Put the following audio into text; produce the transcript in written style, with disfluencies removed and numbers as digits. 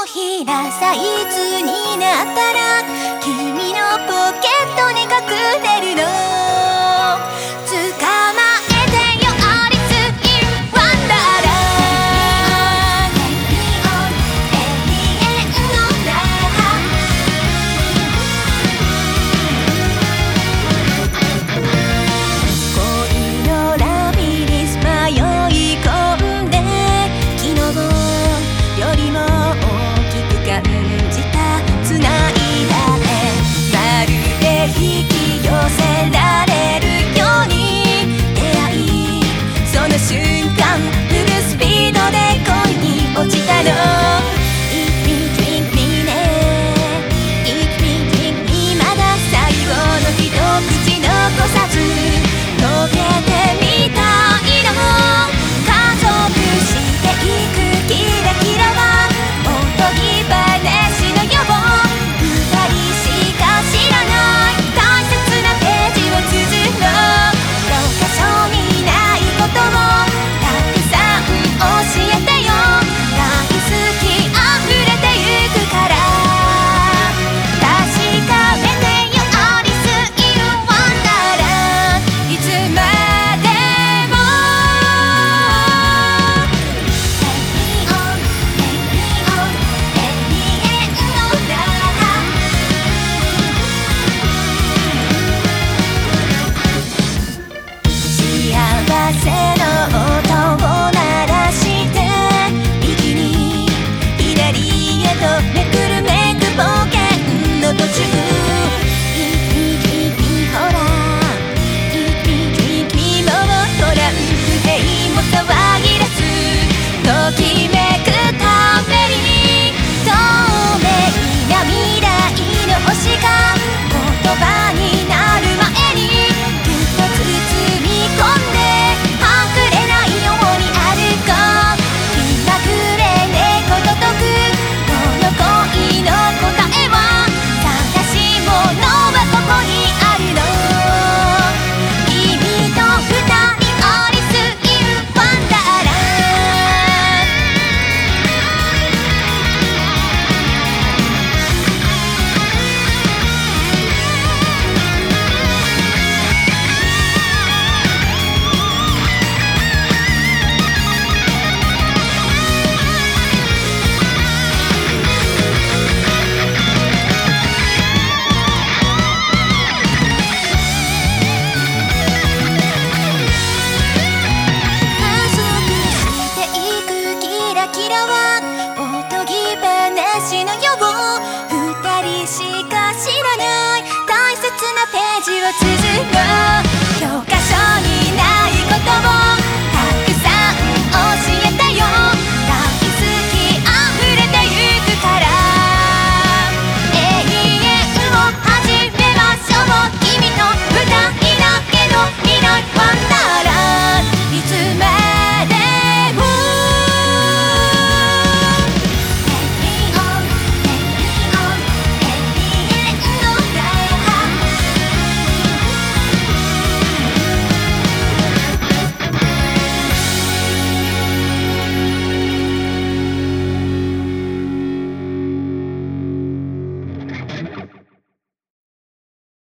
ひらサイズになったら君のポケットに隠れるの。捕まえてよアリス・イン・ワンダーランド。永遠の恋のラビリンス迷い込んで昨日よりも大きく感じた繋いだ手まるで引き寄せられるように出会いその瞬間フルスピードで恋に落ちたの。 Eat me, drink me ね Eat me, drink me まだ最後の一口残さず溶けてみたいの。加速していくキラキラはおとぎ話の予防。二人しか知らない大切なページを綴ろう。教科書にないことをたくさん教えてよ。大好き溢れてゆくから確かめてよアリス・イン・ワンダーランド。いつまでも幸せの音を鳴らして右に左へとめくるめく冒険の途中。 Eat me, drink me ほら Eat me, drink me もうトランプ兵も騒ぎ出すときめくために透明な未来の星が言葉になる前にぎゅっと包み込んで隠れないように歩こう。気まぐれ猫と解くこの恋の答えは探し物はここにあるの。君と二人アリス・イン・ワンダーラン加速していくキラキラはおとぎ話のよう。二人しか知らない大切なページを綴ろう。